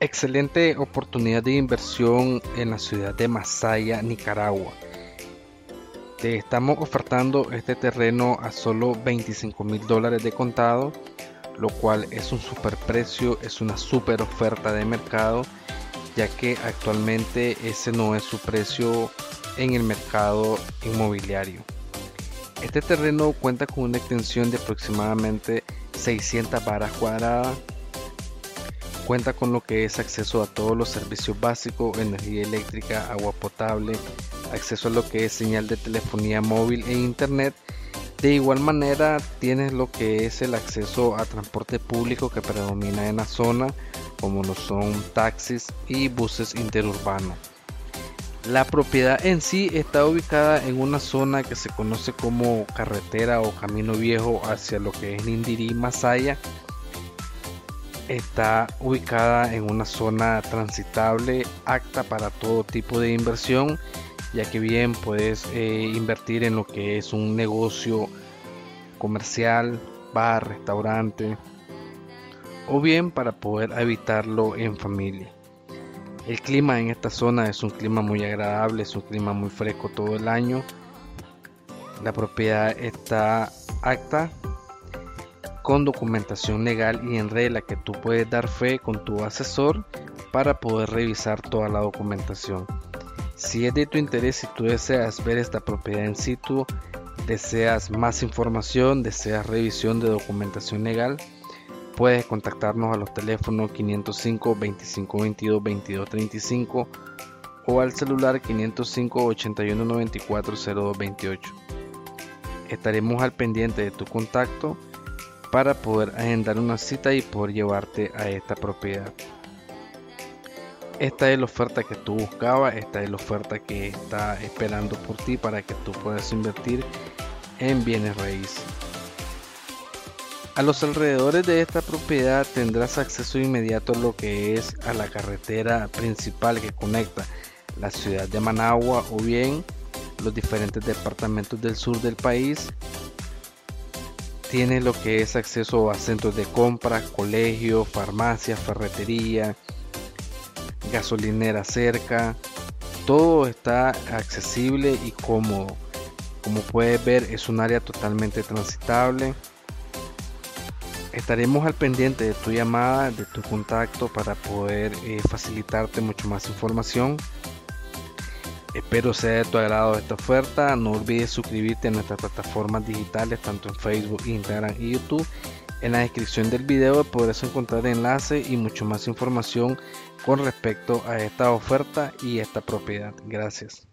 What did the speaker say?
Excelente oportunidad de inversión en la ciudad de Masaya, Nicaragua. Te estamos ofertando este terreno a solo $25,000 de contado, lo cual es un super precio, es una super oferta de mercado, ya que actualmente ese no es su precio en el mercado inmobiliario. Este terreno cuenta con una extensión de aproximadamente 600 varas cuadradas. Cuenta con lo que es acceso a todos los servicios básicos, energía eléctrica, agua potable, acceso a lo que es señal de telefonía móvil e internet. De igual manera tienes lo que es el acceso a transporte público que predomina en la zona, como lo son taxis y buses interurbanos. La propiedad en sí está ubicada en una zona que se conoce como carretera o camino viejo hacia lo que es Nindirí, Masaya. Está ubicada en una zona transitable, apta para todo tipo de inversión, ya que bien puedes invertir en lo que es un negocio comercial, bar, restaurante, o bien para poder habitarlo en familia. El clima en esta zona es un clima muy agradable, es un clima muy fresco todo el año. La propiedad está apta con documentación legal y en regla que tú puedes dar fe con tu asesor para poder revisar toda la documentación. Si es de tu interés y tú deseas ver esta propiedad en situ, deseas más información, deseas revisión de documentación legal, puedes contactarnos a los teléfonos 505 25 22 22 35 o al celular 505 81 94 02 28. Estaremos al pendiente de tu contacto para poder agendar una cita y poder llevarte a esta propiedad. Esta es la oferta que tú buscabas, esta es la oferta que está esperando por ti para que tú puedas invertir en bienes raíces. A los alrededores de esta propiedad tendrás acceso inmediato a lo que es a la carretera principal que conecta la ciudad de Managua o bien los diferentes departamentos del sur del país. Tienes lo que es acceso a centros de compra, colegios, farmacias, ferretería, gasolinera cerca. Todo está accesible y cómodo. Como puedes ver, es un área totalmente transitable. Estaremos al pendiente de tu llamada, de tu contacto para poder facilitarte mucho más información. Espero sea de tu agrado esta oferta. No olvides suscribirte a nuestras plataformas digitales, tanto en Facebook, Instagram y YouTube. En la descripción del video podrás encontrar enlaces y mucho más información con respecto a esta oferta y esta propiedad. Gracias.